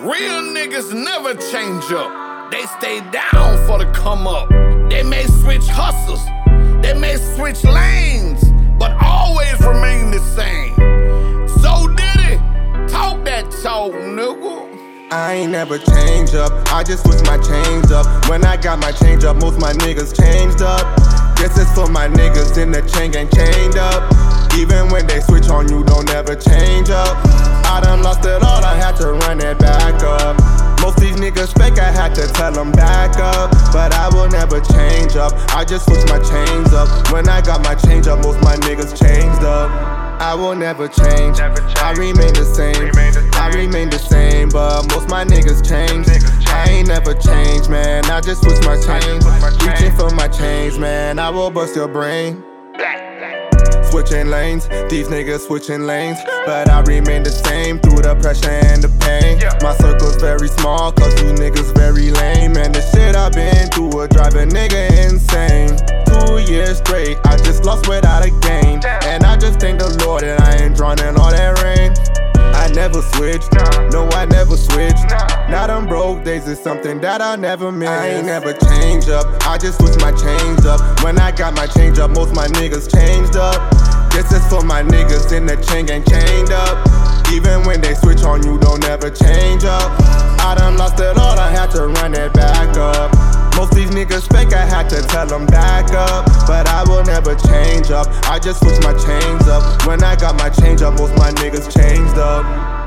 Real niggas never change up. They stay down for the come up. They may switch hustles, they may switch lanes, but always remain the same. So Diddy, talk that talk, nigga. I ain't never change up, I just switch my change up. When I got my change up, most my niggas changed up. This is for my niggas in the chain gang chained up. Even when they switch on you, don't ever change up. I done lost it all, I had to run it back up. Most these niggas fake, I had to tell them back up. But I will never change up, I just switch my chains up. When I got my change up, most my niggas changed up. I will never change, I remain the same. I remain the same, but most my niggas change. I ain't never changed, man, I just switch my chains. Reaching for my chains, man, I will bust your brain. Switching lanes, these niggas switching lanes, but I remain the same through the pressure and the pain. My circle's very small, cause you niggas very lame. And the shit I've been through will drive a nigga insane. 2 years straight, I just lost without a gain. And I just thank the Lord that I ain't drowning all that rain. I never switched, no I never switched. Now them broke days is something that I'll never miss. I ain't never change up, I just switch my change up. When I got my change up, most my niggas changed up. This is for my niggas in the chain gang chained up. Even when they switch on you, don't ever change up. I done lost it all, I had to run it back up. Most these niggas fake, I had to tell them back up. But I will never change up, I just switch my chains up. When I got my change up, most my niggas changed up.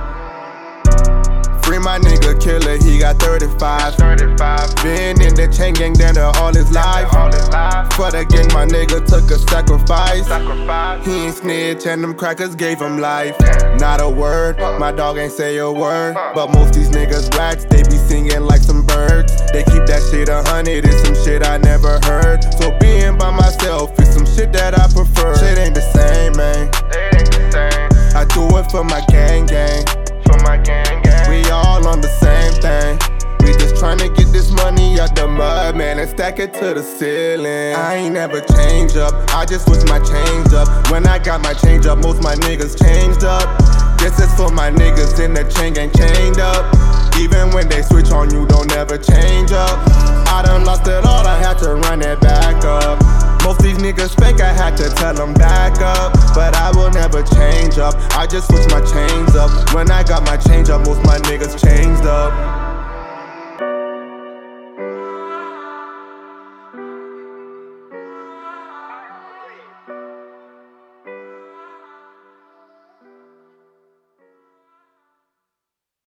Free my nigga Killer, he got 35. Been in the chain gang down to all his life. For the gang, my nigga took a sacrifice. He ain't snitch and them crackers gave him life. Not a word, my dog ain't say a word. But most these niggas blacks, they be singing like some birds. They keep that shit 100, it's some shit I never heard. So being by myself is some shit that I prefer. Shit ain't the same, man. I do it for my gang gang. We all on the same thing. We just tryna get this money out the mud, man, and stack it to the ceiling. I ain't never change up, I just switch my chains up. When I got my change up, most my niggas changed up. This is for my niggas in the chain gang chained up. Even when they switch on you, don't ever change up. I done lost it all, I had to run it back up. Most these niggas fake, I had to tell them back up. But I will never change up, I just switch my chains up. When I got my change up, most my niggas changed up.